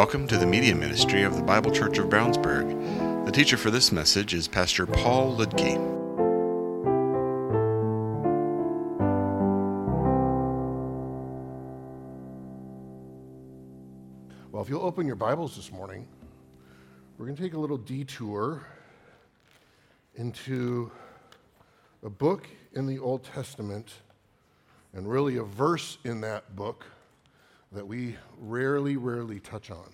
Welcome to the media ministry of the Bible Church of Brownsburg. The teacher for this message is Pastor Paul Ludke. Well, if you'll open your Bibles this morning, we're going to take a little detour into a book in the Old Testament, and really a verse in that book that we rarely touch on.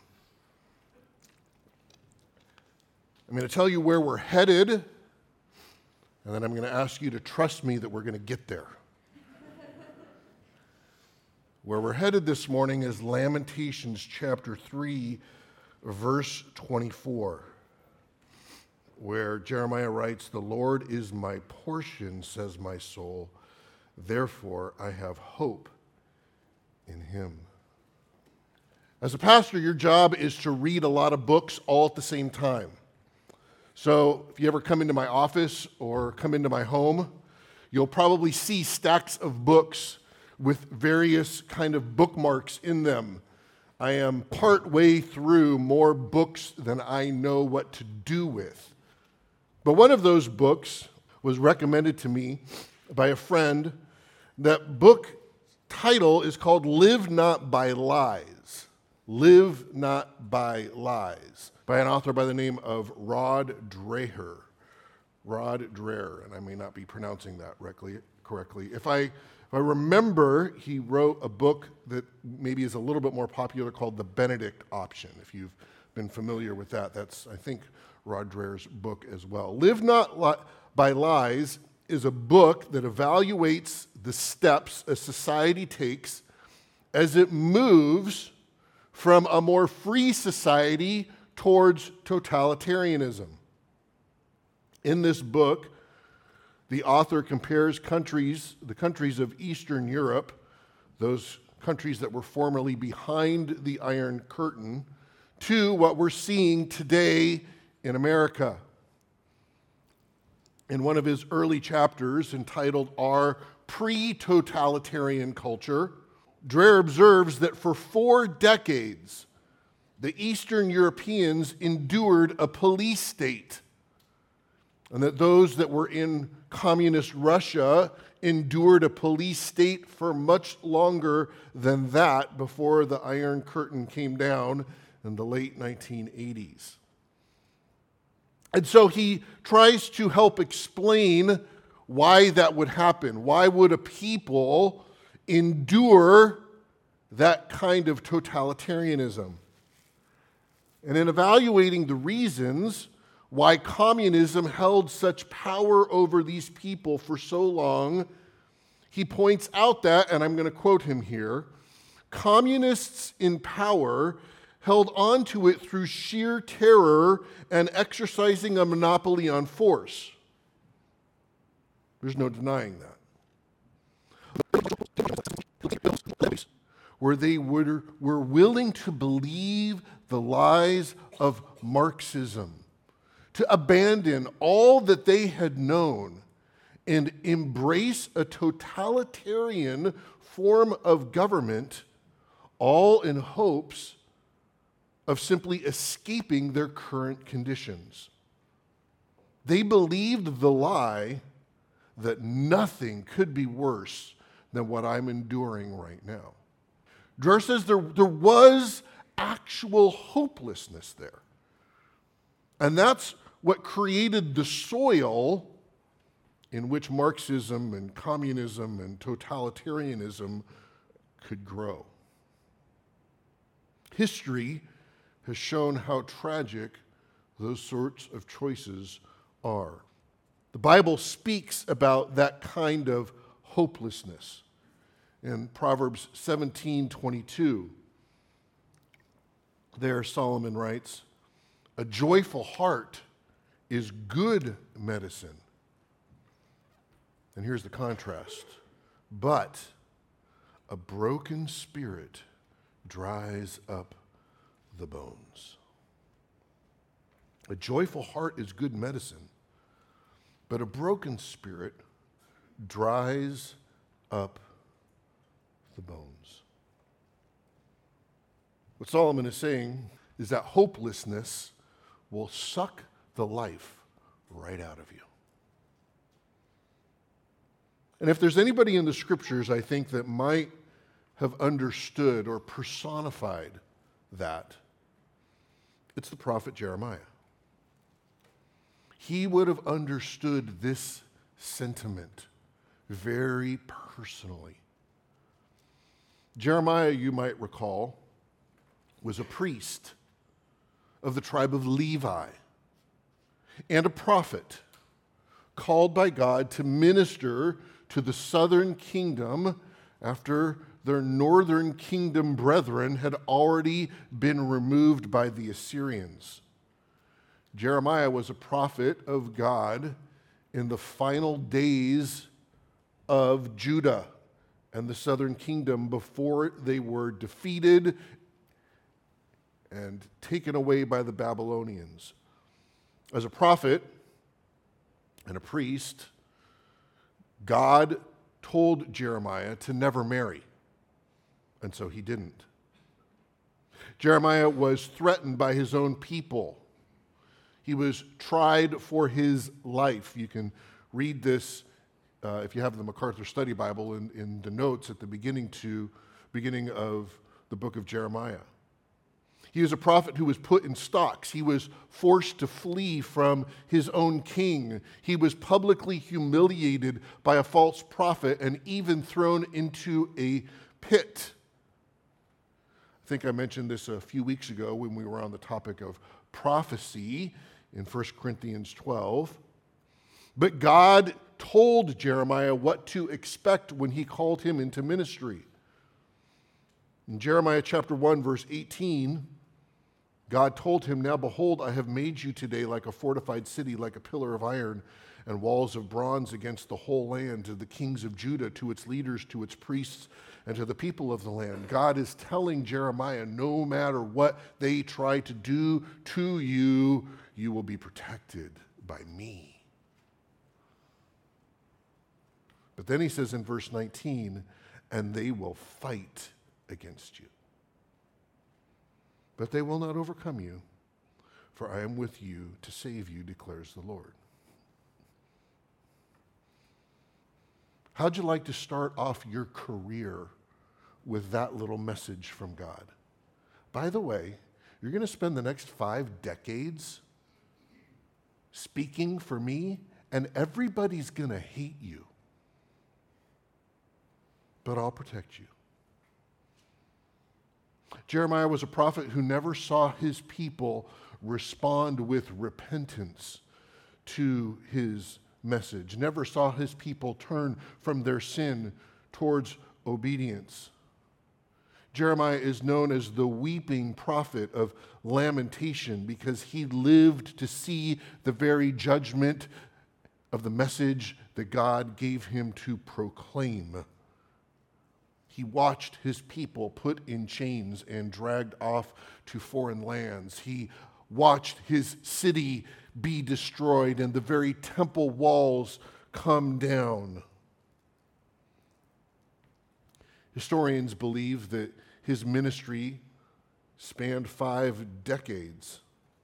I'm going to tell you where we're headed, and then I'm going to ask you to trust me that we're going to get there. Where we're headed this morning is Lamentations chapter 3, verse 24, where Jeremiah writes, "The Lord is my portion, says my soul, therefore I have hope in him." As a pastor, your job is to read a lot of books all at the same time. So if you ever come into my office or come into my home, you'll probably see stacks of books with various kind of bookmarks in them. I am part way through more books than I know what to do with. But one of those books was recommended to me by a friend. That book title is called Live Not by Lies. Live Not by Lies, by an author by the name of Rod Dreher. Rod Dreher, and I may not be pronouncing that correctly. If I remember, he wrote a book that maybe is a little bit more popular called The Benedict Option. If you've been familiar with that, that's, I think, Rod Dreher's book as well. Live Not by Lies is a book that evaluates the steps a society takes as it moves from a more free society towards totalitarianism. In this book, the author compares the countries of Eastern Europe, those countries that were formerly behind the Iron Curtain, to what we're seeing today in America. In one of his early chapters entitled Our Pre-Totalitarian Culture, Dreher observes that for 4 decades, the Eastern Europeans endured a police state, and that those that were in communist Russia endured a police state for much longer than that before the Iron Curtain came down in the late 1980s. And so he tries to help explain why that would happen. Why would a people endure that kind of totalitarianism? And in evaluating the reasons why communism held such power over these people for so long, he points out that, and I'm going to quote him here, communists in power held on to it through sheer terror and exercising a monopoly on force. There's no denying that. Where they were willing to believe the lies of Marxism, to abandon all that they had known and embrace a totalitarian form of government, all in hopes of simply escaping their current conditions. They believed the lie that nothing could be worse than what I'm enduring right now. Dreher says there was actual hopelessness there. And that's what created the soil in which Marxism and communism and totalitarianism could grow. History has shown how tragic those sorts of choices are. The Bible speaks about that kind of hopelessness. In Proverbs 17:22, there Solomon writes, "A joyful heart is good medicine." And here's the contrast. "But a broken spirit dries up the bones." A joyful heart is good medicine, but a broken spirit dries up the bones. What Solomon is saying is that hopelessness will suck the life right out of you. And if there's anybody in the scriptures, I think, that might have understood or personified that, it's the prophet Jeremiah. He would have understood this sentiment very personally. Jeremiah, you might recall, was a priest of the tribe of Levi and a prophet called by God to minister to the southern kingdom after their northern kingdom brethren had already been removed by the Assyrians. Jeremiah was a prophet of God in the final days of Judah and the southern kingdom before they were defeated and taken away by the Babylonians. As a prophet and a priest, God told Jeremiah to never marry, and so he didn't. Jeremiah was threatened by his own people. He was tried for his life. You can read this if you have the MacArthur Study Bible in the notes at the beginning of the book of Jeremiah. He was a prophet who was put in stocks. He was forced to flee from his own king. He was publicly humiliated by a false prophet and even thrown into a pit. I think I mentioned this a few weeks ago when we were on the topic of prophecy in 1 Corinthians 12. But God told Jeremiah what to expect when he called him into ministry. In Jeremiah chapter 1, verse 18, God told him, "Now behold, I have made you today like a fortified city, like a pillar of iron and walls of bronze against the whole land, to the kings of Judah, to its leaders, to its priests, and to the people of the land." God is telling Jeremiah, no matter what they try to do to you, you will be protected by me. But then he says in verse 19, "And they will fight against you. But they will not overcome you, for I am with you to save you, declares the Lord." How'd you like to start off your career with that little message from God? By the way, you're going to spend the next 5 decades speaking for me, and everybody's going to hate you. But I'll protect you. Jeremiah was a prophet who never saw his people respond with repentance to his message, never saw his people turn from their sin towards obedience. Jeremiah is known as the weeping prophet of lamentation because he lived to see the very judgment of the message that God gave him to proclaim. He watched his people put in chains and dragged off to foreign lands. He watched his city be destroyed and the very temple walls come down. Historians believe that his ministry spanned 5 decades.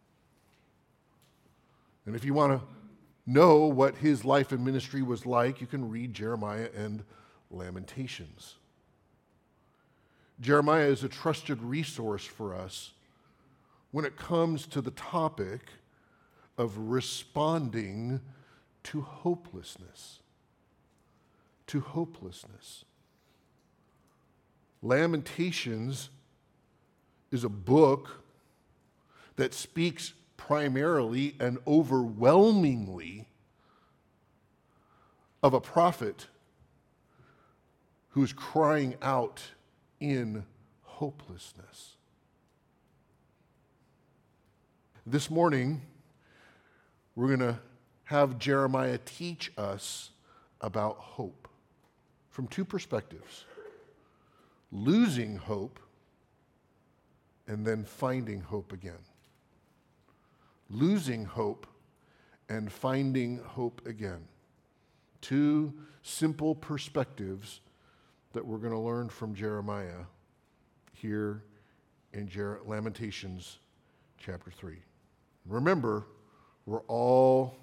And if you want to know what his life and ministry was like, you can read Jeremiah and Lamentations. Jeremiah is a trusted resource for us when it comes to the topic of responding to hopelessness. To hopelessness. Lamentations is a book that speaks primarily and overwhelmingly of a prophet who's crying out in hopelessness. This morning, we're going to have Jeremiah teach us about hope from 2 perspectives: losing hope and then finding hope again. Losing hope and finding hope again. 2 simple perspectives that we're going to learn from Jeremiah here in Lamentations chapter 3. Remember, all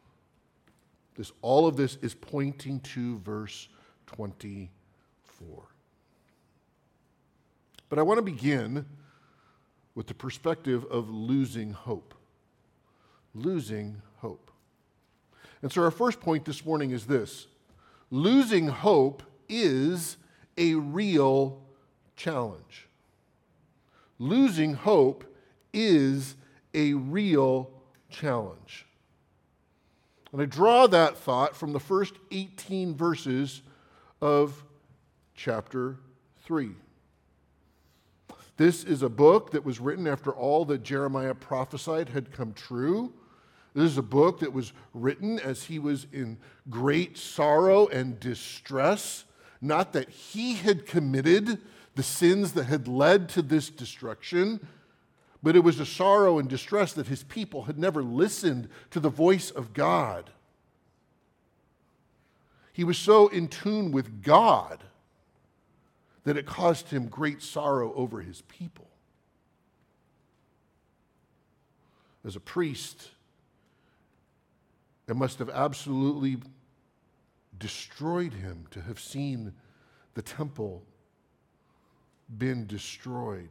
of this is pointing to verse 24. But I want to begin with the perspective of losing hope. Losing hope. And so our first point this morning is this: losing hope is a real challenge. Losing hope is a real challenge. And I draw that thought from the first 18 verses of chapter 3. This is a book that was written after all that Jeremiah prophesied had come true. This is a book that was written as he was in great sorrow and distress. Not that he had committed the sins that had led to this destruction, but it was a sorrow and distress that his people had never listened to the voice of God. He was so in tune with God that it caused him great sorrow over his people. As a priest, it must have absolutely destroyed him to have seen the temple been destroyed.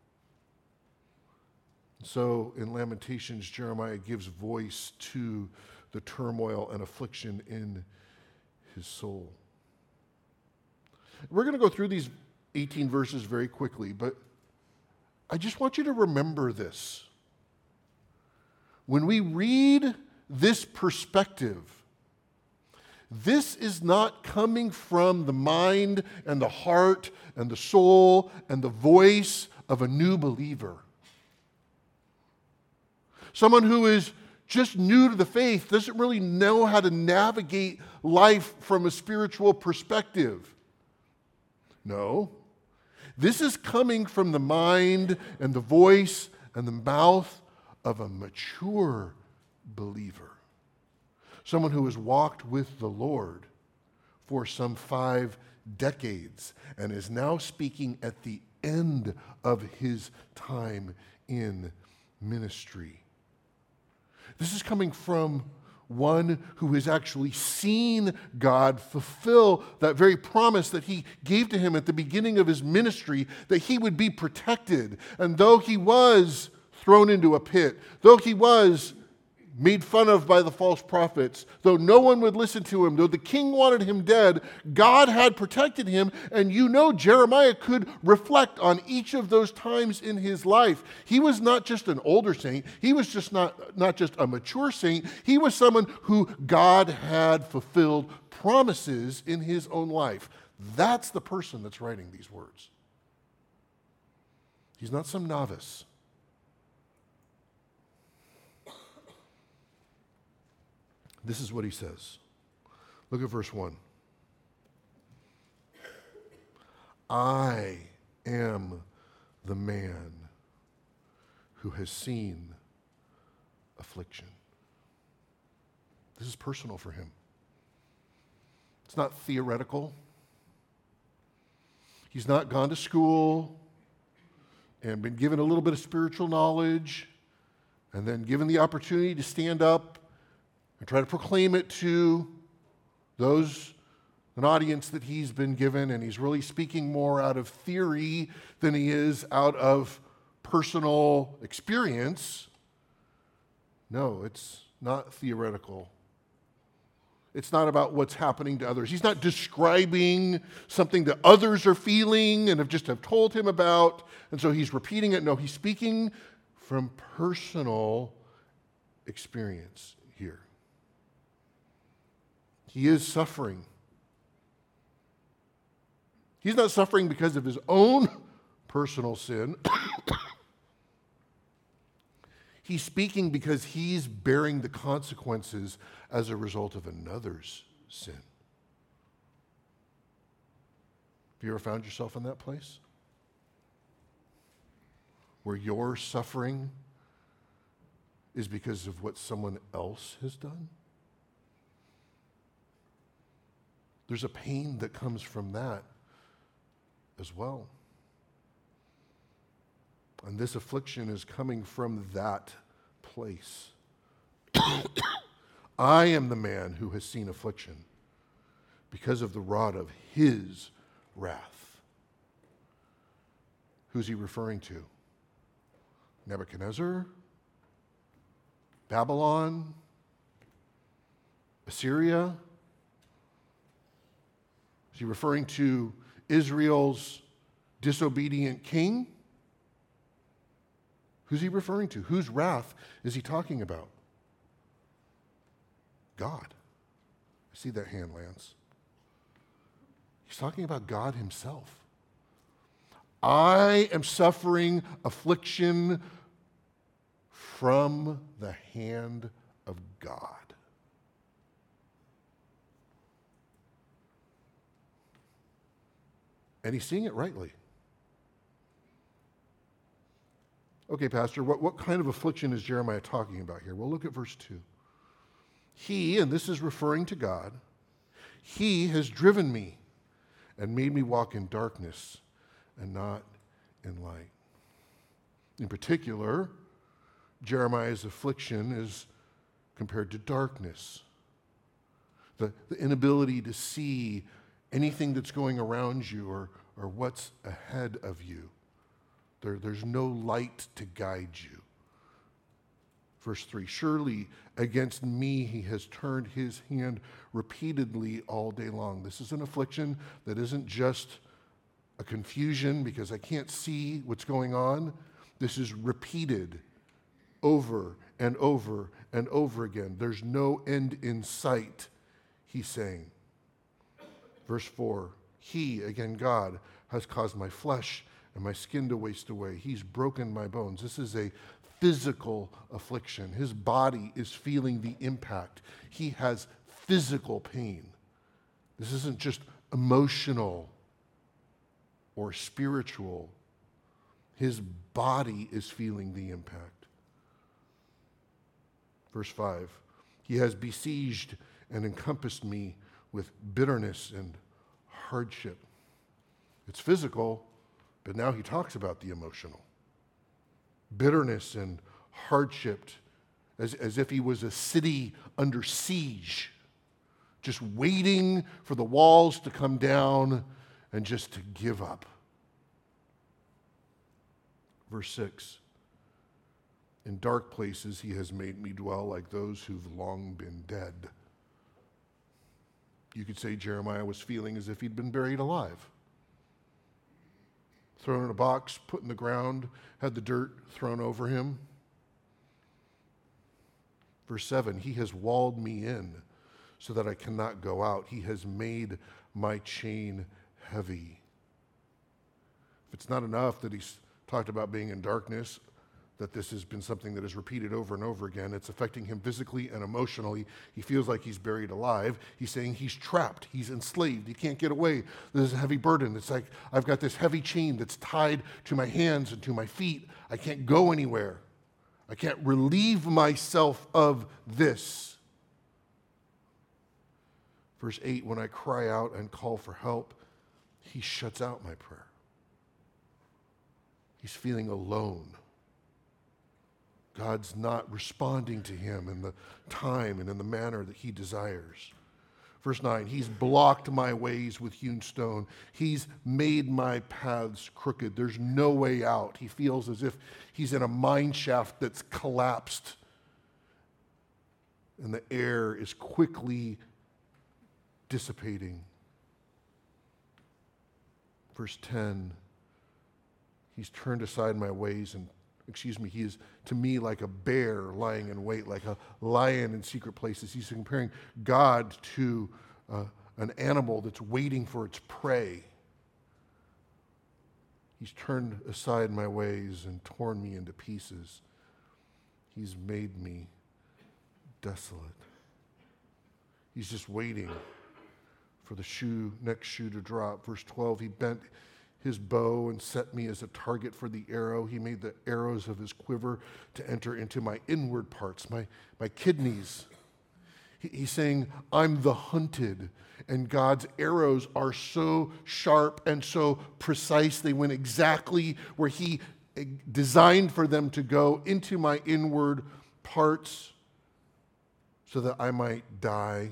So in Lamentations, Jeremiah gives voice to the turmoil and affliction in his soul. We're going to go through these 18 verses very quickly, but I just want you to remember this. When we read this perspective, this is not coming from the mind and the heart and the soul and the voice of a new believer. Someone who is just new to the faith, doesn't really know how to navigate life from a spiritual perspective. No, this is coming from the mind and the voice and the mouth of a mature believer. Someone who has walked with the Lord for some 5 decades and is now speaking at the end of his time in ministry. This is coming from one who has actually seen God fulfill that very promise that he gave to him at the beginning of his ministry, that he would be protected. And though he was thrown into a pit, though he was made fun of by the false prophets, though no one would listen to him, though the king wanted him dead, God had protected him. And you know, Jeremiah could reflect on each of those times in his life. He was not just an older saint. He was just not just a mature saint. He was someone who God had fulfilled promises in his own life. That's the person that's writing these words. He's not some novice. This is what he says. Look at verse 1. I am the man who has seen affliction. This is personal for him. It's not theoretical. He's not gone to school and been given a little bit of spiritual knowledge and then given the opportunity to stand up and try to proclaim it to an audience that he's been given, and he's really speaking more out of theory than he is out of personal experience. No, it's not theoretical. It's not about what's happening to others. He's not describing something that others are feeling and have told him about, and so he's repeating it. No, he's speaking from personal experience here. He is suffering. He's not suffering because of his own personal sin. He's speaking because he's bearing the consequences as a result of another's sin. Have you ever found yourself in that place? Where your suffering is because of what someone else has done? There's a pain that comes from that as well. And this affliction is coming from that place. I am the man who has seen affliction because of the rod of his wrath. Who's he referring to? Nebuchadnezzar? Babylon? Assyria? Is he referring to Israel's disobedient king? Who's he referring to? Whose wrath is he talking about? God. I see that hand, Lance. He's talking about God himself. I am suffering affliction from the hand of God. And he's seeing it rightly. Okay, Pastor, what kind of affliction is Jeremiah talking about here? Well, look at verse 2. He, and this is referring to God, he has driven me and made me walk in darkness and not in light. In particular, Jeremiah's affliction is compared to darkness. The inability to see anything that's going around you or what's ahead of you. There's no light to guide you. Verse 3, surely against me he has turned his hand repeatedly all day long. This is an affliction that isn't just a confusion because I can't see what's going on. This is repeated over and over and over again. There's no end in sight, he's saying. Verse 4, he, again God, has caused my flesh and my skin to waste away. He's broken my bones. This is a physical affliction. His body is feeling the impact. He has physical pain. This isn't just emotional or spiritual. His body is feeling the impact. Verse 5, he has besieged and encompassed me with bitterness and hardship. It's physical, but now he talks about the emotional. Bitterness and hardship, as if he was a city under siege, just waiting for the walls to come down and just to give up. Verse 6, in dark places he has made me dwell like those who've long been dead. You could say Jeremiah was feeling as if he'd been buried alive. Thrown in a box, put in the ground, had the dirt thrown over him. Verse 7, he has walled me in so that I cannot go out. He has made my chain heavy. If it's not enough that he's talked about being in darkness, that this has been something that is repeated over and over again. It's affecting him physically and emotionally. He feels like he's buried alive. He's saying he's trapped. He's enslaved. He can't get away. There's a heavy burden. It's like I've got this heavy chain that's tied to my hands and to my feet. I can't go anywhere. I can't relieve myself of this. Verse 8, when I cry out and call for help, he shuts out my prayer. He's feeling alone. God's not responding to him in the time and in the manner that he desires. Verse 9, he's blocked my ways with hewn stone. He's made my paths crooked. There's no way out. He feels as if he's in a mine shaft that's collapsed, and the air is quickly dissipating. Verse 10, he's turned aside my ways and he is to me like a bear lying in wait, like a lion in secret places. He's comparing God to an animal that's waiting for its prey. He's turned aside my ways and torn me into pieces. He's made me desolate. He's just waiting for the next shoe to drop. Verse 12, he bent his bow and set me as a target for the arrow. He made the arrows of his quiver to enter into my inward parts, my kidneys. He's saying, I'm the hunted, and God's arrows are so sharp and so precise. They went exactly where he designed for them to go into my inward parts so that I might die.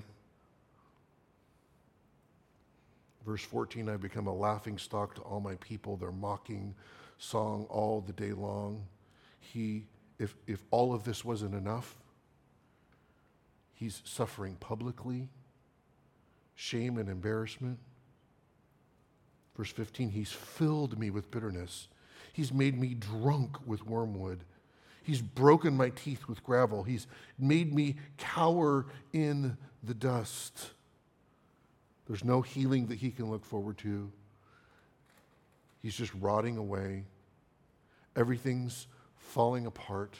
Verse 14, I become a laughing stock to all my people, their mocking song all the day long. If all of this wasn't enough, he's suffering publicly, shame and embarrassment. Verse 15, he's filled me with bitterness. He's made me drunk with wormwood. He's broken my teeth with gravel. He's made me cower in the dust. There's no healing that he can look forward to. He's just rotting away. Everything's falling apart.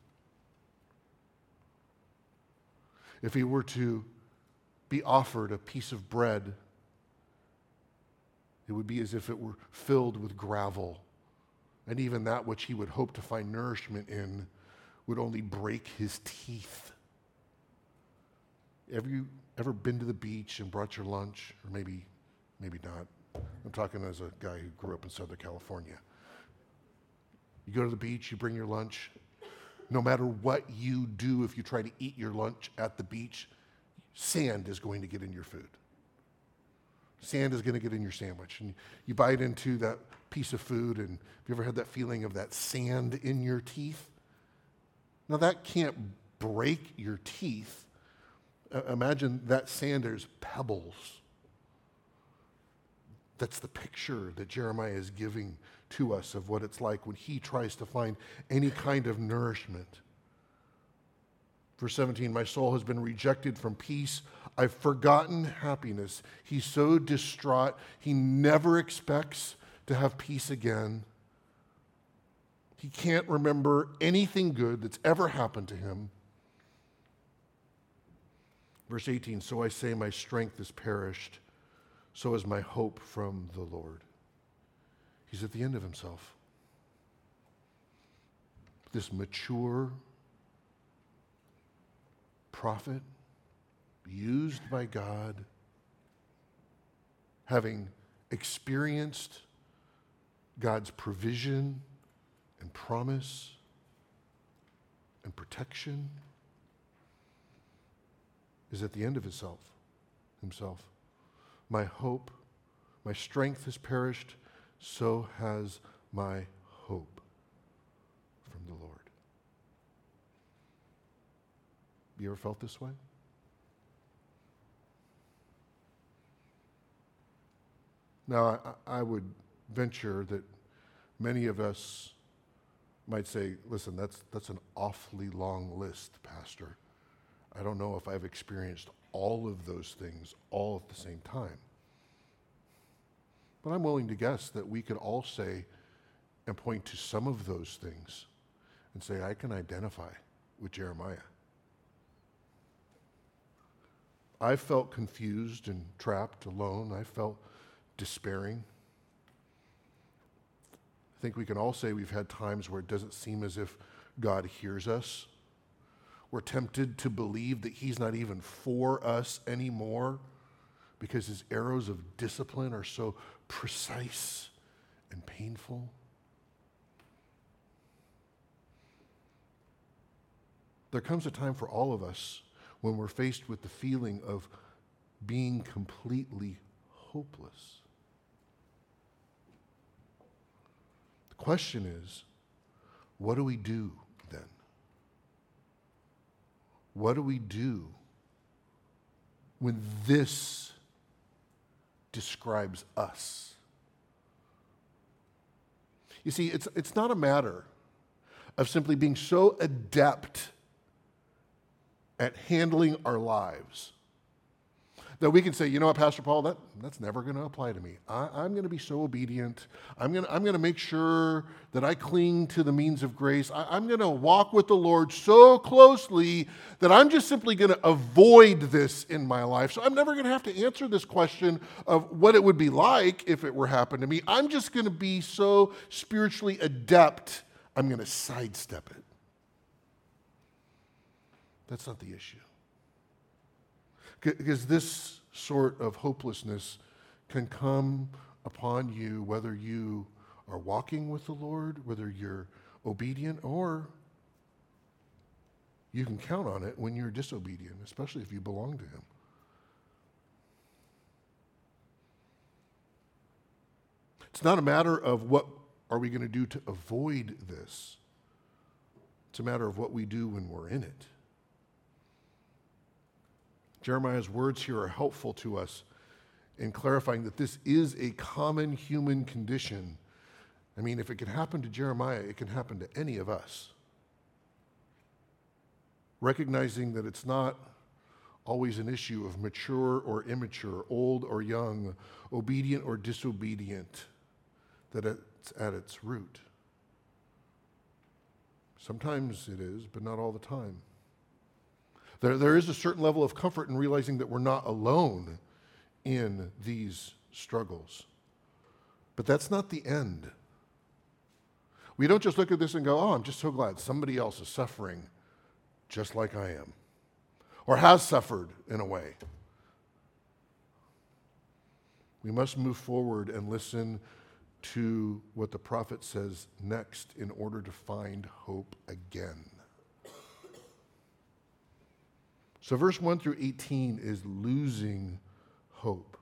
If he were to be offered a piece of bread, it would be as if it were filled with gravel. And even that which he would hope to find nourishment in would only break his teeth. Have you ever been to the beach and brought your lunch? Or maybe not. I'm talking as a guy who grew up in Southern California. You go to the beach, you bring your lunch. No matter what you do, if you try to eat your lunch at the beach, sand is going to get in your food. Sand is going to get in your sandwich. And you bite into that piece of food, and have you ever had that feeling of that sand in your teeth? Now that can't break your teeth. Imagine that sand is pebbles. That's the picture that Jeremiah is giving to us of what it's like when he tries to find any kind of nourishment. Verse 17, my soul has been rejected from peace. I've forgotten happiness. He's so distraught. He never expects to have peace again. He can't remember anything good that's ever happened to him. Verse 18, so I say my strength is perished. So is my hope from the Lord. He's at the end of himself. This mature prophet, used by God, having experienced God's provision and promise and protection, is at the end of himself. My hope, my strength has perished, so has my hope from the Lord. You ever felt this way? Now, I would venture that many of us might say, listen, that's an awfully long list, Pastor. I don't know if I've experienced all of those things all at the same time. But I'm willing to guess that we could all say and point to some of those things and say, I can identify with Jeremiah. I felt confused and trapped, alone. I felt despairing. I think we can all say we've had times where it doesn't seem as if God hears us. We're tempted to believe that he's not even for us anymore because his arrows of discipline are so precise and painful. There comes a time for all of us when we're faced with the feeling of being completely hopeless. The question is, what do we do then? What do we do when this describes us? You see, it's not a matter of simply being so adept at handling our lives that we can say, you know what, Pastor Paul, that's never going to apply to me. I'm going to be so obedient. I'm going to make sure that I cling to the means of grace. I'm going to walk with the Lord so closely that I'm just simply going to avoid this in my life. So I'm never going to have to answer this question of what it would be like if it were happened to me. I'm just going to be so spiritually adept, I'm going to sidestep it. That's not the issue. Because this sort of hopelessness can come upon you whether you are walking with the Lord, whether you're obedient, or you can count on it when you're disobedient, especially if you belong to Him. It's not a matter of what are we going to do to avoid this. It's a matter of what we do when we're in it. Jeremiah's words here are helpful to us in clarifying that this is a common human condition. I mean, if it can happen to Jeremiah, it can happen to any of us. Recognizing that it's not always an issue of mature or immature, old or young, obedient or disobedient, that it's at its root. Sometimes it is, but not all the time. There is a certain level of comfort in realizing that we're not alone in these struggles. But that's not the end. We don't just look at this and go, oh, I'm just so glad somebody else is suffering just like I am, or has suffered in a way. We must move forward and listen to what the prophet says next in order to find hope again. So verse 1 through 18 is losing hope.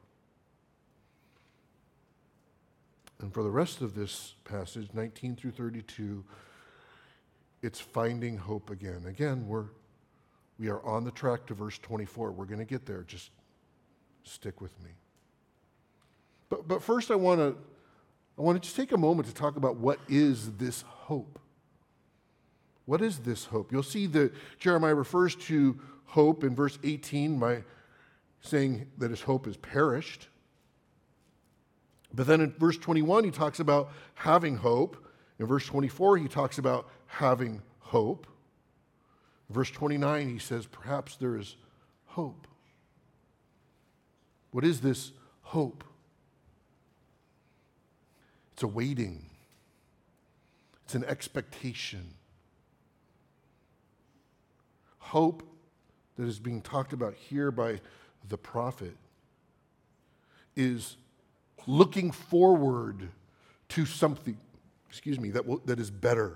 And for the rest of this passage, 19 through 32, it's finding hope again. Again, we are on the track to verse 24. We're going to get there. Just stick with me. But first I want to just take a moment to talk about what is this hope. What is this hope? You'll see that Jeremiah refers to hope in verse 18 by saying that his hope is perished. But then in verse 21, he talks about having hope. In verse 24, he talks about having hope. In verse 29, he says, perhaps there is hope. What is this hope? It's a waiting. It's an expectation. Hope that is being talked about here by the prophet is looking forward to something, that is better.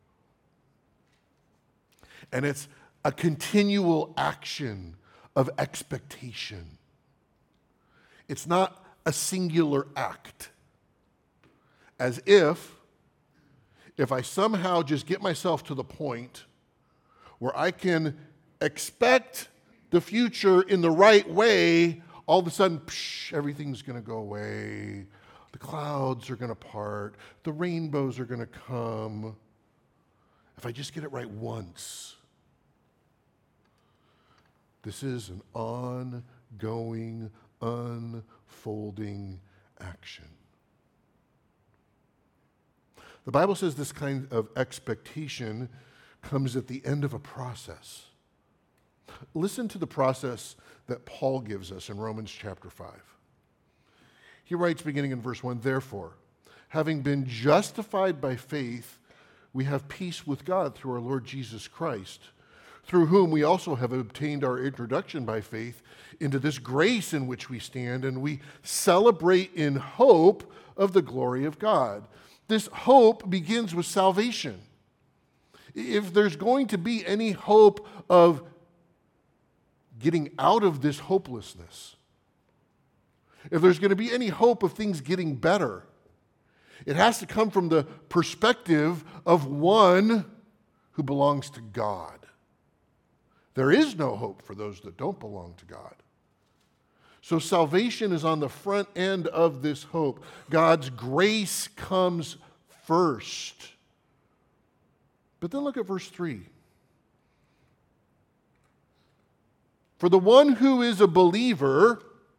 And it's a continual action of expectation. It's not a singular act. As if I somehow just get myself to the point where I can expect the future in the right way, all of a sudden, everything's going to go away. The clouds are going to part. The rainbows are going to come. If I just get it right once. This is an ongoing, unfolding action. The Bible says this kind of expectation comes at the end of a process. Listen to the process that Paul gives us in Romans chapter 5. He writes, beginning in verse 1, therefore, having been justified by faith, we have peace with God through our Lord Jesus Christ, through whom we also have obtained our introduction by faith into this grace in which we stand, and we celebrate in hope of the glory of God. This hope begins with salvation. If there's going to be any hope of getting out of this hopelessness, if there's going to be any hope of things getting better, it has to come from the perspective of one who belongs to God. There is no hope for those that don't belong to God. So salvation is on the front end of this hope. God's grace comes first. But then look at verse 3. For the one who is a believer,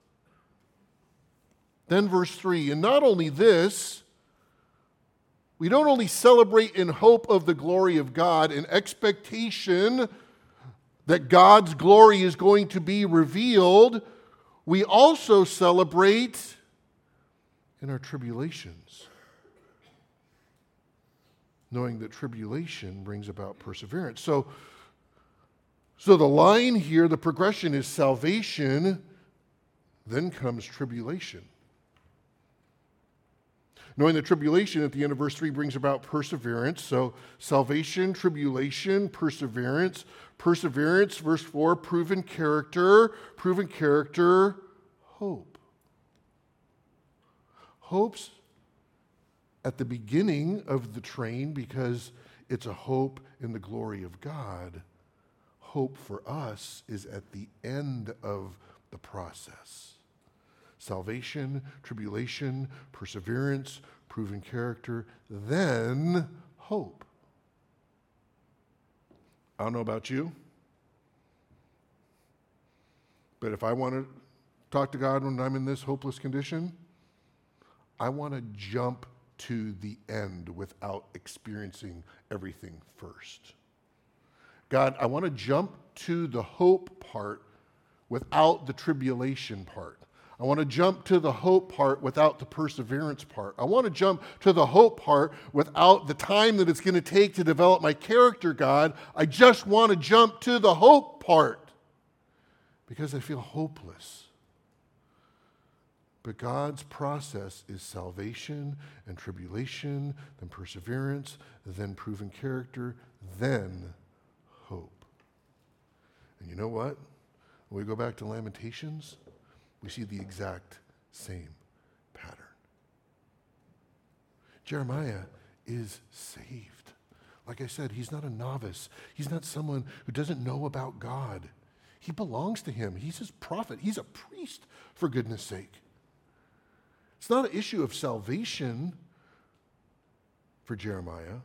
then verse 3, and not only this, we don't only celebrate in hope of the glory of God, in expectation that God's glory is going to be revealed, we also celebrate in our tribulations, knowing that tribulation brings about perseverance. So the line here, the progression is salvation, then comes tribulation. Knowing that tribulation at the end of verse 3 brings about perseverance. So salvation, tribulation, perseverance. Perseverance, verse 4, proven character, hope. Hope's at the beginning of the train because it's a hope in the glory of God. Hope for us is at the end of the process. Salvation, tribulation, perseverance, proven character, then hope. I don't know about you, but if I want to talk to God when I'm in this hopeless condition, I want to jump to the end without experiencing everything first. God, I want to jump to the hope part without the tribulation part. I want to jump to the hope part without the perseverance part. I want to jump to the hope part without the time that it's going to take to develop my character, God. I just want to jump to the hope part because I feel hopeless. But God's process is salvation and tribulation, then perseverance, then proven character, then hope. And you know what? When we go back to Lamentations, we see the exact same pattern. Jeremiah is saved. Like I said, he's not a novice. He's not someone who doesn't know about God. He belongs to him. He's his prophet. He's a priest, for goodness sake. It's not an issue of salvation for Jeremiah.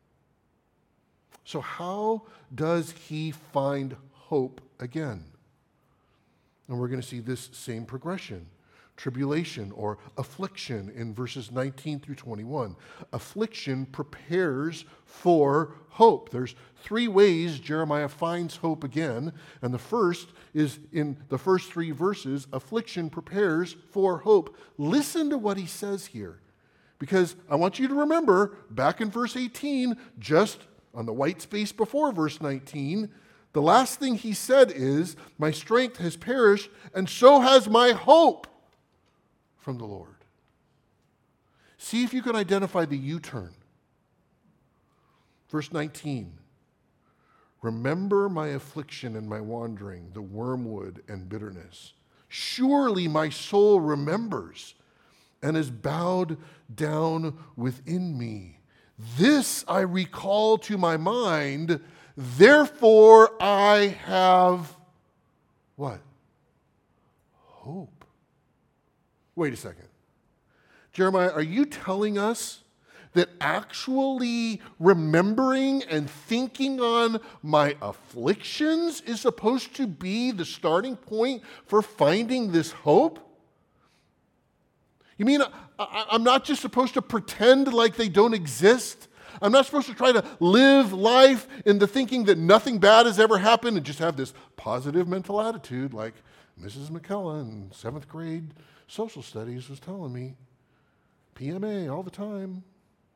So how does he find hope again? And we're going to see this same progression. Tribulation or affliction in verses 19 through 21. Affliction prepares for hope. There's three ways Jeremiah finds hope again. And the first is in the first three verses. Affliction prepares for hope. Listen to what he says here. Because I want you to remember, back in verse 18, just on the white space before verse 19, the last thing he said is, my strength has perished, and so has my hope from the Lord. See if you can identify the U-turn. Verse 19, remember my affliction and my wandering, the wormwood and bitterness. Surely my soul remembers and is bowed down within me. This I recall to my mind, therefore I have what? Hope. Wait a second. Jeremiah, are you telling us that actually remembering and thinking on my afflictions is supposed to be the starting point for finding this hope? You mean I'm not just supposed to pretend like they don't exist? I'm not supposed to try to live life in the thinking that nothing bad has ever happened and just have this positive mental attitude like Mrs. McKella in 7th grade social studies was telling me. PMA all the time.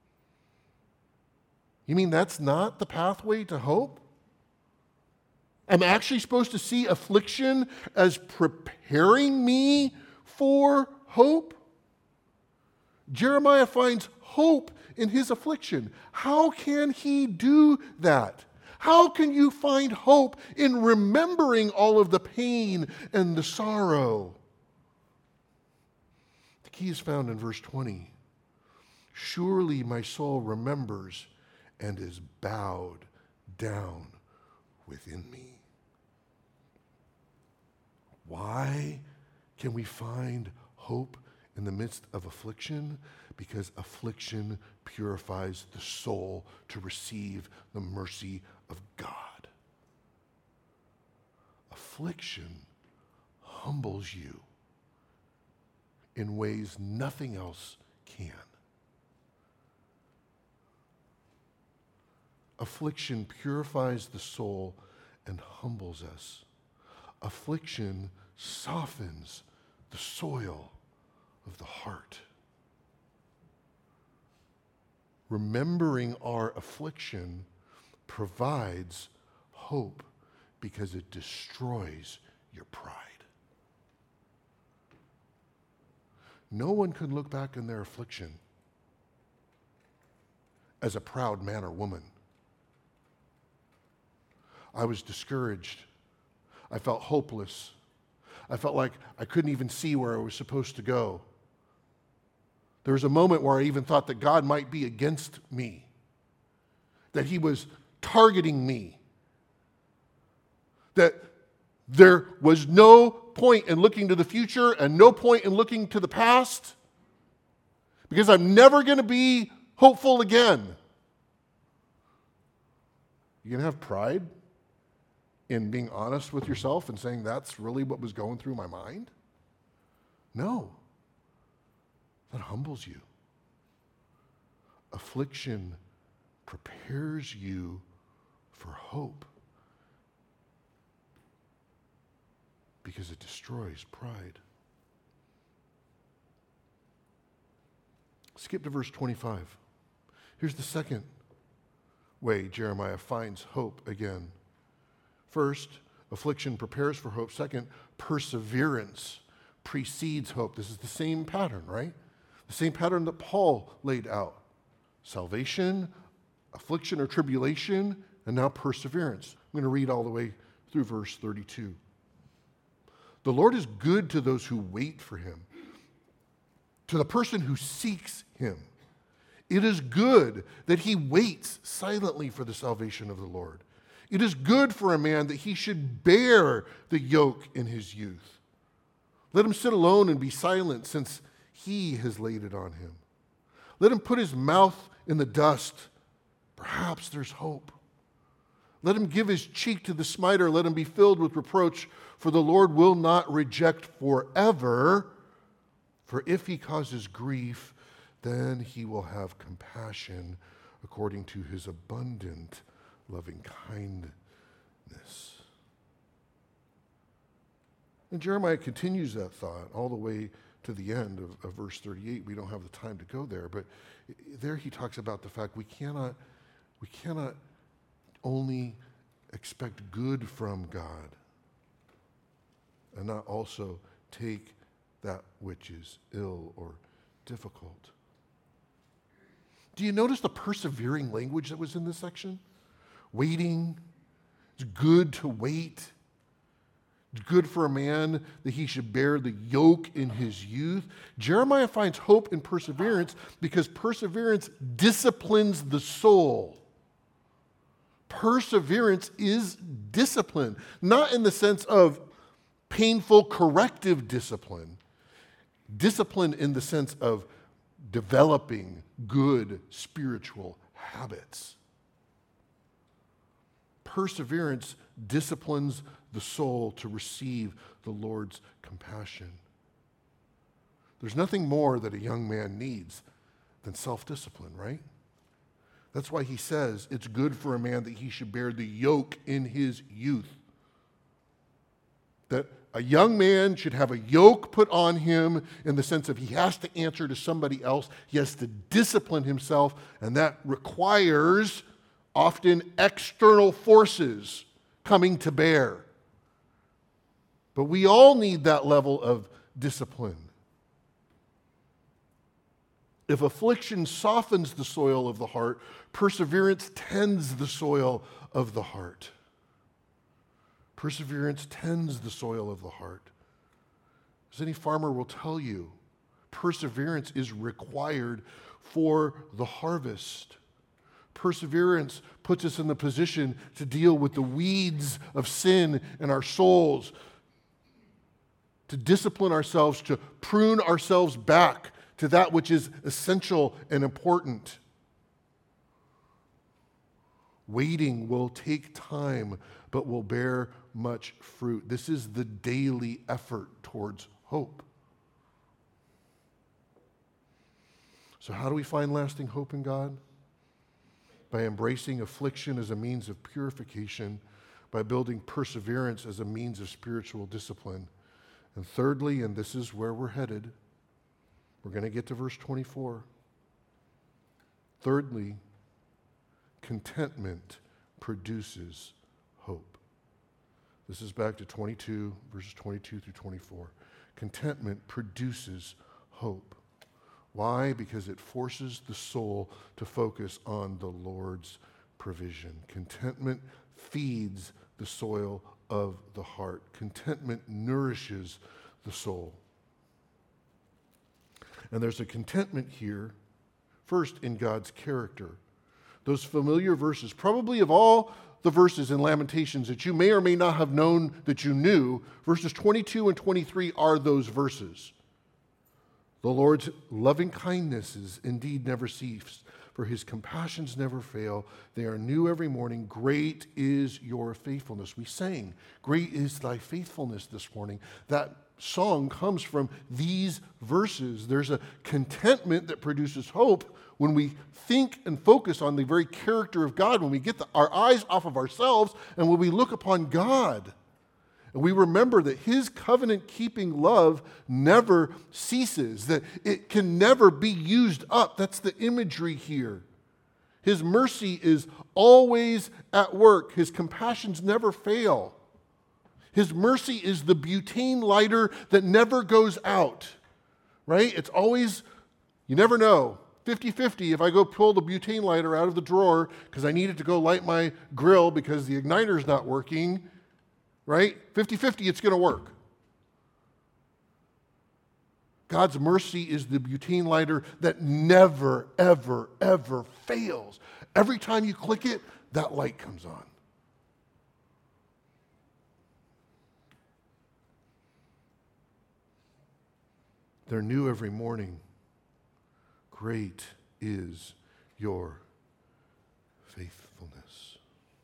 You mean that's not the pathway to hope? I'm actually supposed to see affliction as preparing me for hope? Jeremiah finds hope in his affliction. How can he do that? How can you find hope in remembering all of the pain and the sorrow? The key is found in verse 20. Surely my soul remembers and is bowed down within me. Why can we find hope in the midst of affliction? Because affliction purifies the soul to receive the mercy of God. Affliction humbles you in ways nothing else can. Affliction purifies the soul and humbles us. Affliction softens the soil of the heart. Remembering our affliction provides hope because it destroys your pride. No one can look back in their affliction as a proud man or woman. I was discouraged. I felt hopeless. I felt like I couldn't even see where I was supposed to go. There was a moment where I even thought that God might be against me, that he was targeting me, that there was no point in looking to the future and no point in looking to the past, because I'm never going to be hopeful again. You going to have pride in being honest with yourself and saying that's really what was going through my mind? No. That humbles you. Affliction prepares you for hope because it destroys pride. Skip to verse 25. Here's the second way Jeremiah finds hope again. First, affliction prepares for hope. Second, perseverance precedes hope. This is the same pattern, right? The same pattern that Paul laid out. Salvation, affliction or tribulation, and now perseverance. I'm going to read all the way through verse 32. The Lord is good to those who wait for him, to the person who seeks him. It is good that he waits silently for the salvation of the Lord. It is good for a man that he should bear the yoke in his youth. Let him sit alone and be silent, since he has laid it on him. Let him put his mouth in the dust. Perhaps there's hope. Let him give his cheek to the smiter. Let him be filled with reproach, for the Lord will not reject forever. For if he causes grief, then he will have compassion according to his abundant loving kindness. And Jeremiah continues that thought all the way to the end of verse 38. We don't have the time to go there, but there he talks about the fact we cannot only expect good from God and not also take that which is ill or difficult. Do you notice the persevering language that was in this section? Waiting. It's good to wait. It's good for a man that he should bear the yoke in his youth. Jeremiah finds hope in perseverance because perseverance disciplines the soul. Perseverance is discipline, not in the sense of painful corrective discipline. Discipline in the sense of developing good spiritual habits. Perseverance disciplines the soul to receive the Lord's compassion. There's nothing more that a young man needs than self-discipline, right? That's why he says it's good for a man that he should bear the yoke in his youth. That a young man should have a yoke put on him in the sense of he has to answer to somebody else. He has to discipline himself, and that requires often external forces coming to bear. But we all need that level of discipline. If affliction softens the soil of the heart, perseverance tends the soil of the heart. Perseverance tends the soil of the heart. As any farmer will tell you, perseverance is required for the harvest. Perseverance puts us in the position to deal with the weeds of sin in our souls, to discipline ourselves, to prune ourselves back to that which is essential and important. Waiting will take time, but will bear much fruit. This is the daily effort towards hope. So how do we find lasting hope in God? By embracing affliction as a means of purification, by building perseverance as a means of spiritual discipline. And thirdly, and this is where we're headed, we're going to get to verse 24. Thirdly, contentment produces hope. This is back to 22, verses 22 through 24. Contentment produces hope. Why? Because it forces the soul to focus on the Lord's provision. Contentment feeds the soil of the heart. Contentment nourishes the soul. And there's a contentment here, first in God's character. Those familiar verses, probably of all the verses in Lamentations that you may or may not have known that you knew, verses 22 and 23 are those verses. The Lord's loving kindnesses indeed never cease, for his compassions never fail. They are new every morning. Great is your faithfulness. We sang, great is thy faithfulness this morning. That song comes from these verses. There's a contentment that produces hope when we think and focus on the very character of God, when we get our eyes off of ourselves and when we look upon God. And we remember that his covenant-keeping love never ceases, that it can never be used up. That's the imagery here. His mercy is always at work. His compassions never fail. His mercy is the butane lighter that never goes out, right? It's always, you never know, 50-50 if I go pull the butane lighter out of the drawer because I need it to go light my grill because the igniter's not working, right? 50-50, it's going to work. God's mercy is the butane lighter that never, ever, ever fails. Every time you click it, that light comes on. They're new every morning. Great is your faithfulness.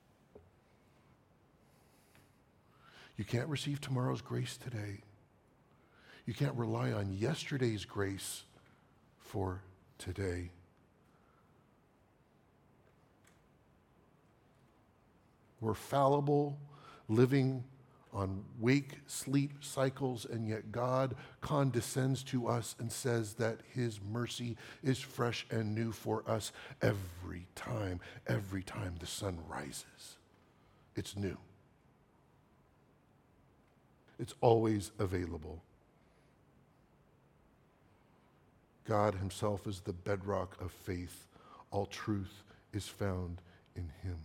You can't receive tomorrow's grace today. You can't rely on yesterday's grace for today. We're fallible, living on wake-sleep cycles, and yet God condescends to us and says that his mercy is fresh and new for us every time the sun rises. It's new. It's always available. God himself is the bedrock of faith. All truth is found in him.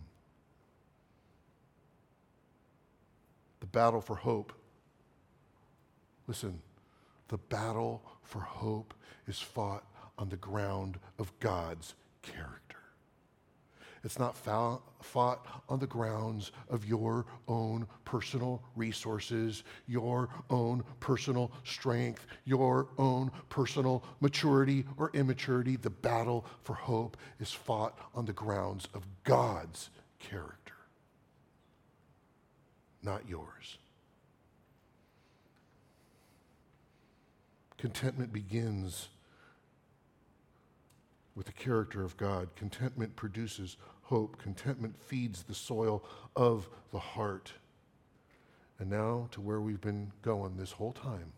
The battle for hope. Listen, the battle for hope is fought on the ground of God's character. It's not fought on the grounds of your own personal resources, your own personal strength, your own personal maturity or immaturity. The battle for hope is fought on the grounds of God's character, not yours. Contentment begins with the character of God. Contentment produces hope. Contentment feeds the soil of the heart. And now to where we've been going this whole time.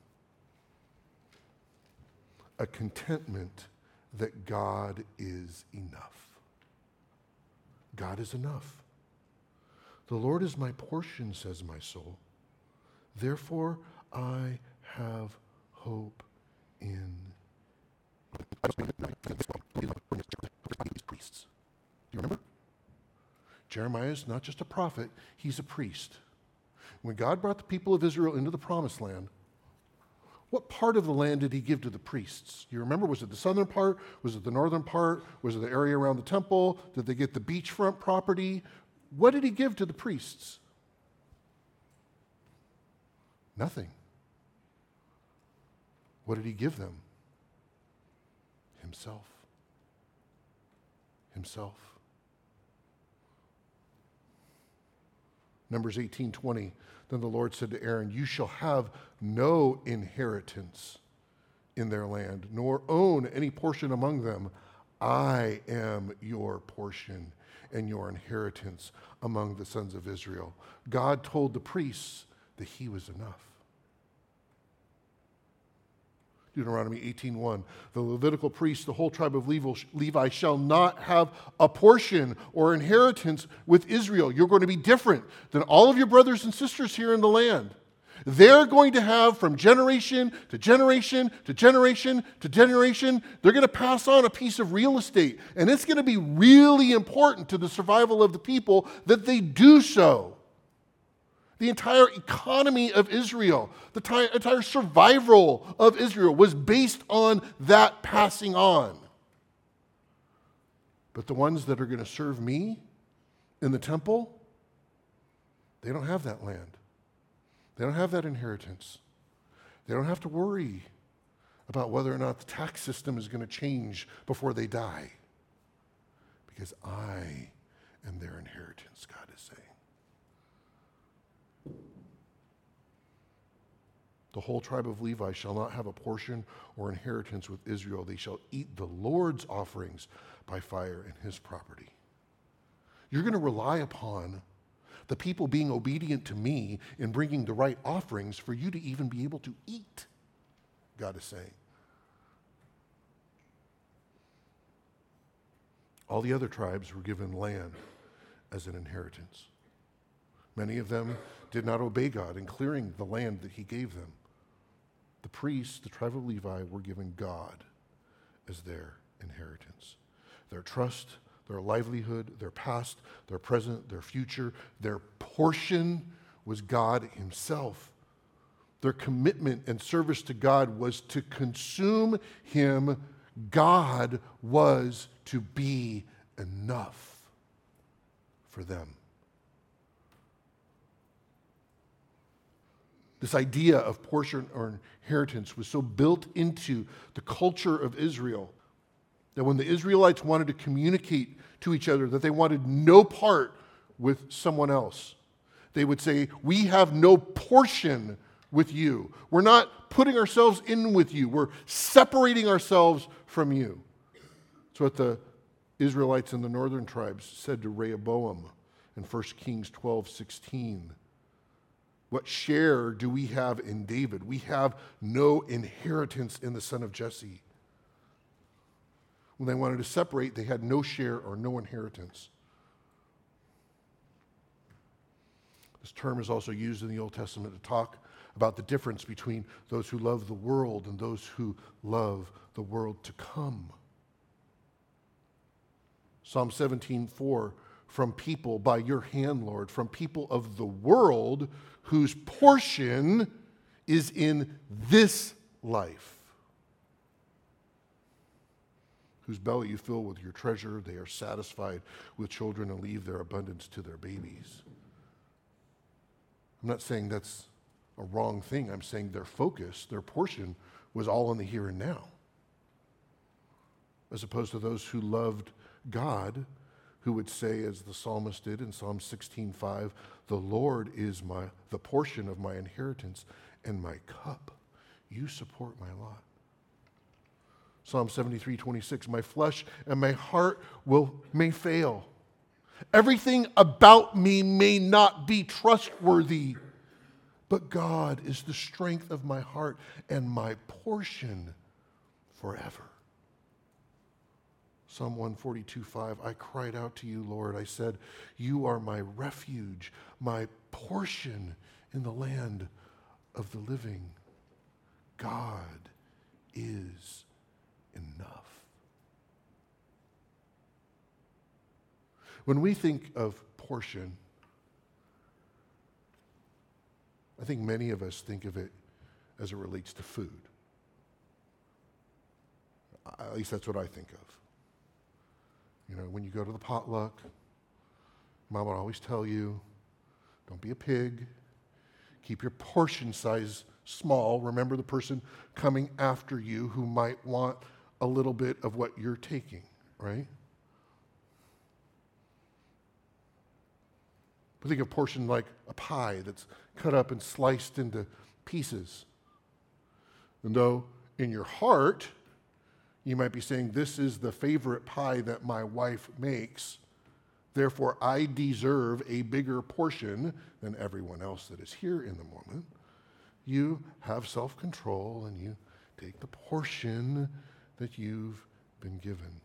A contentment that God is enough. God is enough. The Lord is my portion, says my soul. Therefore, I have hope in priests. Do you remember? Jeremiah is not just a prophet, he's a priest. When God brought the people of Israel into the promised land, what part of the land did he give to the priests? You remember, was it the southern part? Was it the northern part? Was it the area around the temple? Did they get the beachfront property? What did he give to the priests? Nothing. What did he give them? Himself. Himself. Numbers 18:20. Then the Lord said to Aaron, you shall have no inheritance in their land, nor own any portion among them. I am your portion and your inheritance among the sons of Israel. God told the priests that he was enough. Deuteronomy 18:1, the Levitical priests, the whole tribe of Levi shall not have a portion or inheritance with Israel. You're going to be different than all of your brothers and sisters here in the land. They're going to have from generation to generation to generation to generation, they're going to pass on a piece of real estate. And it's going to be really important to the survival of the people that they do so. The entire economy of Israel, the entire survival of Israel was based on that passing on. But the ones that are going to serve me in the temple, they don't have that land. They don't have that inheritance. They don't have to worry about whether or not the tax system is going to change before they die. Because I am their inheritance, God is saying. The whole tribe of Levi shall not have a portion or inheritance with Israel. They shall eat the Lord's offerings by fire in his property. You're going to rely upon the people being obedient to me in bringing the right offerings for you to even be able to eat, God is saying. All the other tribes were given land as an inheritance. Many of them did not obey God in clearing the land that he gave them. The priests, the tribe of Levi, were given God as their inheritance. Their trust, their livelihood, their past, their present, their future, their portion was God himself. Their commitment and service to God was to consume him. God was to be enough for them. This idea of portion or inheritance was so built into the culture of Israel that when the Israelites wanted to communicate to each other that they wanted no part with someone else, they would say, we have no portion with you. We're not putting ourselves in with you. We're separating ourselves from you. That's what the Israelites in the northern tribes said to Rehoboam in 1 Kings 12:16. What share do we have in David? We have no inheritance in the son of Jesse. When they wanted to separate, they had no share or no inheritance. This term is also used in the Old Testament to talk about the difference between those who love the world and those who love the world to come. Psalm 17:4, from people by your hand, Lord, from people of the world whose portion is in this life, whose belly you fill with your treasure. They are satisfied with children and leave their abundance to their babies. I'm not saying that's a wrong thing. I'm saying their focus, their portion, was all in the here and now, as opposed to those who loved God, who would say, as the psalmist did in Psalm 16:5, the Lord is the portion of my inheritance and my cup. You support my lot. Psalm 73:26, my flesh and my heart may fail. Everything about me may not be trustworthy, but God is the strength of my heart and my portion forever. Psalm 142:5, I cried out to you, Lord. I said, you are my refuge, my portion in the land of the living. God is enough. When we think of portion, I think many of us think of it as it relates to food. At least that's what I think of. You know, when you go to the potluck, Mom would always tell you, don't be a pig. Keep your portion size small. Remember the person coming after you who might want a little bit of what you're taking, right? But think of portion like a pie that's cut up and sliced into pieces. And though in your heart, you might be saying, this is the favorite pie that my wife makes, therefore I deserve a bigger portion than everyone else that is here in the moment. You have self-control and you take the portion that you've been given.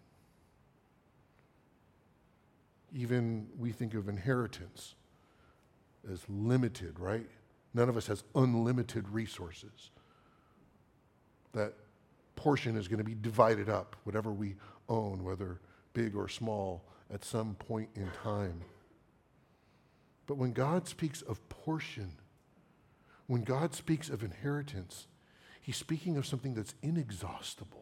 Even we think of inheritance as limited, right? None of us has unlimited resources. That portion is going to be divided up, whatever we own, whether big or small, at some point in time. But when God speaks of portion, when God speaks of inheritance, he's speaking of something that's inexhaustible.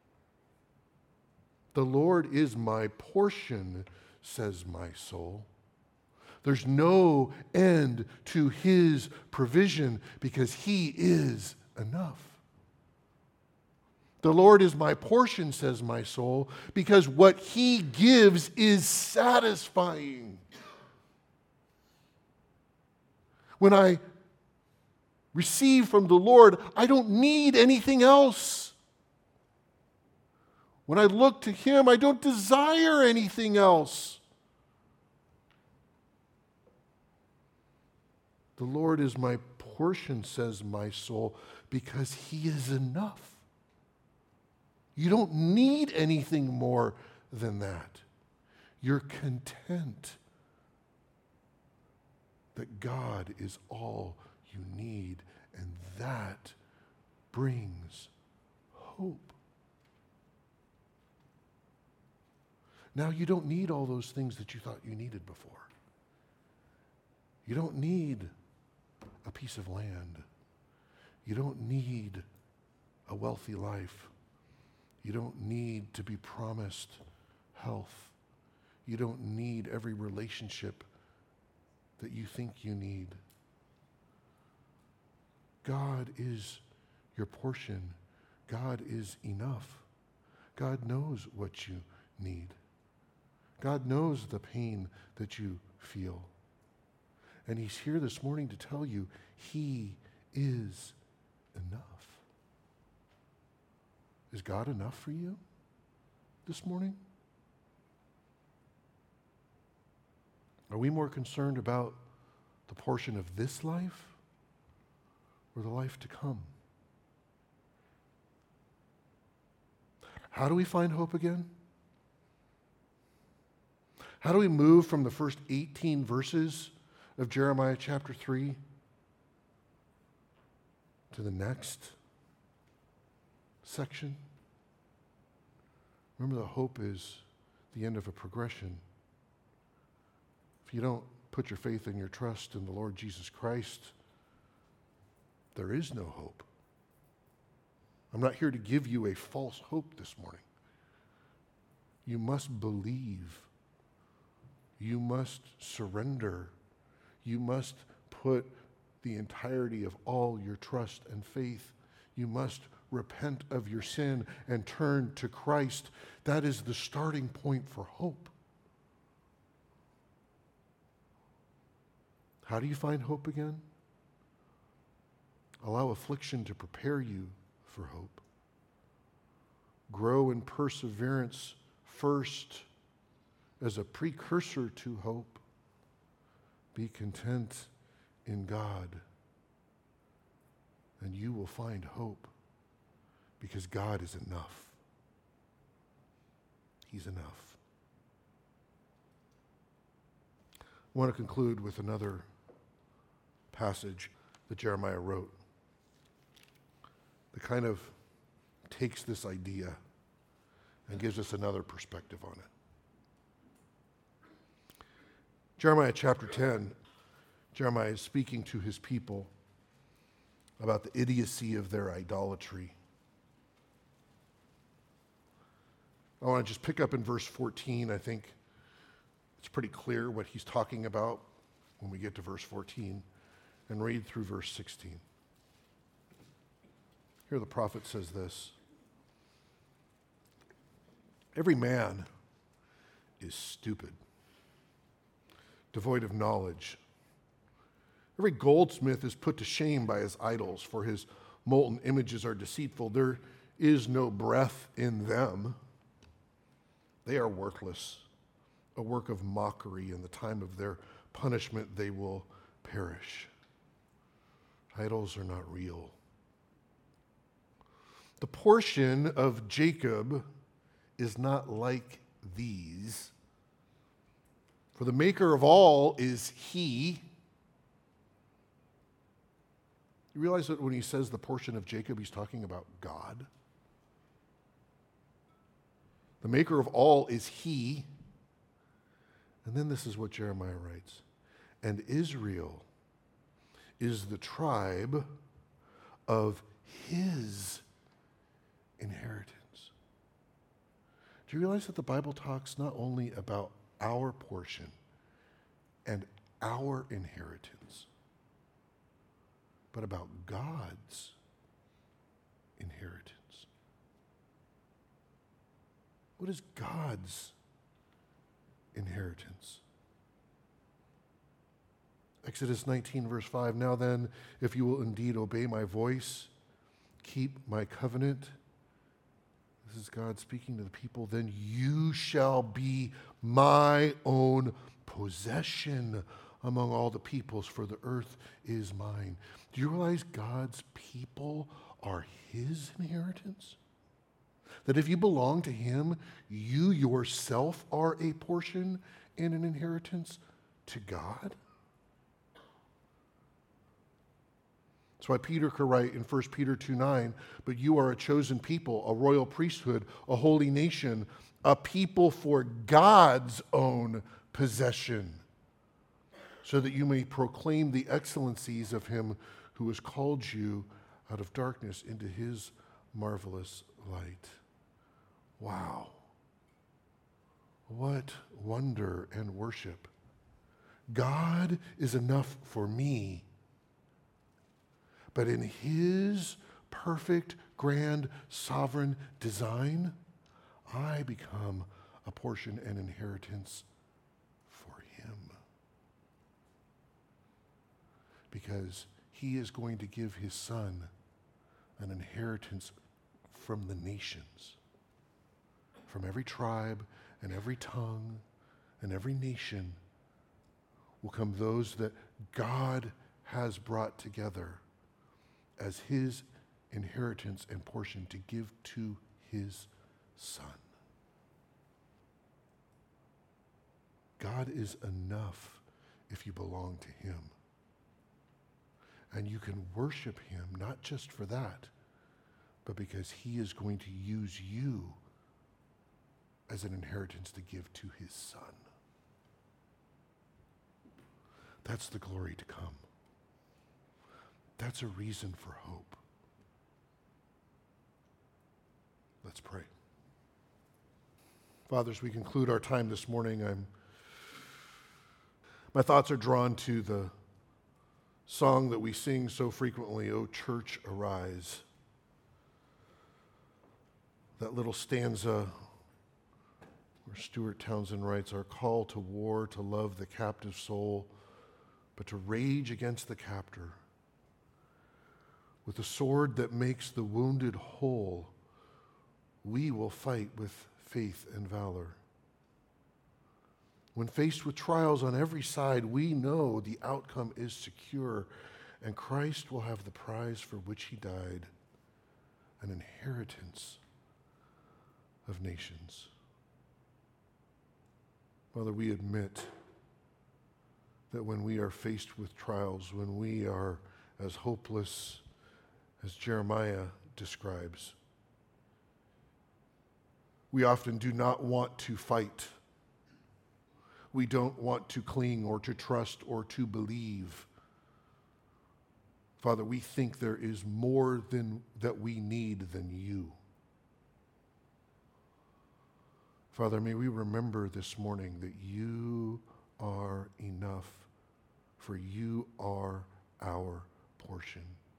The Lord is my portion, says my soul. There's no end to his provision because he is enough. The Lord is my portion, says my soul, because what he gives is satisfying. When I receive from the Lord, I don't need anything else. When I look to him, I don't desire anything else. The Lord is my portion, says my soul, because he is enough. You don't need anything more than that. You're content that God is all you need, and that brings hope. Now, you don't need all those things that you thought you needed before. You don't need a piece of land. You don't need a wealthy life. You don't need to be promised health. You don't need every relationship that you think you need. God is your portion. God is enough. God knows what you need. God knows the pain that you feel. And he's here this morning to tell you he is enough. Is God enough for you this morning? Are we more concerned about the portion of this life or the life to come? How do we find hope again? How do we move from the first 18 verses of Jeremiah chapter 3 to the next section? Remember, the hope is the end of a progression. If you don't put your faith and your trust in the Lord Jesus Christ, there is no hope. I'm not here to give you a false hope this morning. You must believe. You must surrender. You must put the entirety of all your trust and faith. You must repent of your sin and turn to Christ. That is the starting point for hope. How do you find hope again? Allow affliction to prepare you for hope. Grow in perseverance first as a precursor to hope. Be content in God, and you will find hope because God is enough. He's enough. I want to conclude with another passage that Jeremiah wrote that kind of takes this idea and gives us another perspective on it. Jeremiah chapter 10, Jeremiah is speaking to his people about the idiocy of their idolatry. I want to just pick up in verse 14. I think it's pretty clear what he's talking about when we get to verse 14, and read through verse 16. Here the prophet says this: every man is stupid, devoid of knowledge. Every goldsmith is put to shame by his idols, for his molten images are deceitful. There is no breath in them. They are worthless, a work of mockery. In the time of their punishment, they will perish. Idols are not real. The portion of Jacob is not like these. For the maker of all is he. You realize that when he says the portion of Jacob, he's talking about God? The maker of all is he. And then this is what Jeremiah writes. And Israel is the tribe of his inheritance. Do you realize that the Bible talks not only about our portion and our inheritance, but about God's inheritance? What is God's inheritance? Exodus 19, verse 5, now then, if you will indeed obey my voice, keep my covenant, this is God speaking to the people, then you shall be my own possession among all the peoples, for the earth is mine. Do you realize God's people are his inheritance? That if you belong to him, you yourself are a portion and an inheritance to God? That's why Peter could write in 1 Peter 2:9, but you are a chosen people, a royal priesthood, a holy nation, a people for God's own possession, so that you may proclaim the excellencies of him who has called you out of darkness into his marvelous light. Wow. What wonder and worship. God is enough for me. But in his perfect, grand, sovereign design, I become a portion and inheritance for him. Because he is going to give his son an inheritance from the nations. From every tribe and every tongue and every nation will come those that God has brought together as his inheritance and portion to give to his son. God is enough if you belong to him. And you can worship him not just for that, but because he is going to use you as an inheritance to give to his son. That's the glory to come. That's a reason for hope. Let's pray. Father, as we conclude our time this morning, my thoughts are drawn to the song that we sing so frequently, O Church, Arise. That little stanza where Stuart Townsend writes, our call to war, to love the captive soul, but to rage against the captor. With the sword that makes the wounded whole, we will fight with faith and valor. When faced with trials on every side, we know the outcome is secure, and Christ will have the prize for which he died, an inheritance of nations. Father, we admit that when we are faced with trials, when we are as hopeless as Jeremiah describes, we often do not want to fight. We don't want to cling or to trust or to believe. Father, we think there is more than that we need than you. Father, may we remember this morning that you are enough, for you are our portion.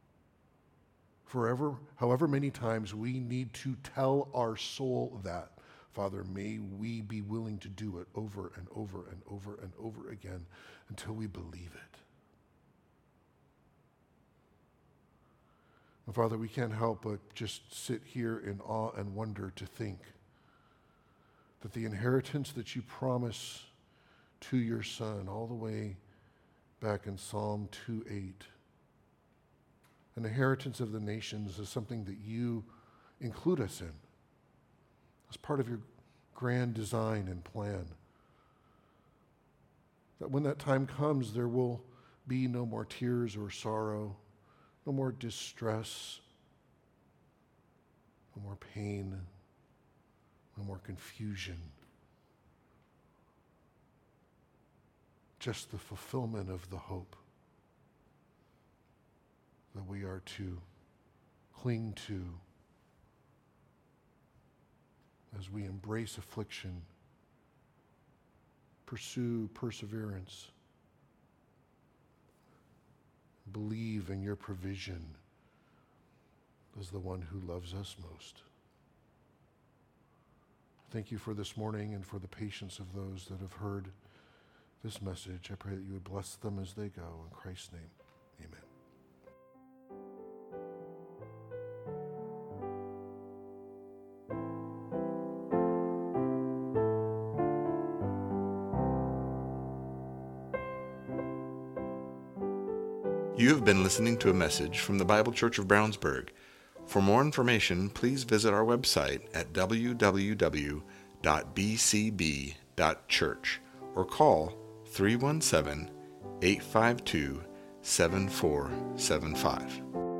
However many times we need to tell our soul that, Father, may we be willing to do it over and over and over and over again until we believe it. And Father, we can't help but just sit here in awe and wonder to think that the inheritance that you promise to your Son all the way back in Psalm 2:8, an inheritance of the nations, is something that you include us in as part of your grand design and plan. That when that time comes, there will be no more tears or sorrow. no more distress, no more pain, no more confusion. Just the fulfillment of the hope that we are to cling to as we embrace affliction, pursue perseverance, believe in your provision as the one who loves us most. Thank you for this morning and for the patience of those that have heard this message. I pray that you would bless them as they go. In Christ's name, amen. You have been listening to a message from the Bible Church of Brownsburg. For more information, please visit our website at www.bcb.church or call 317-852-7475.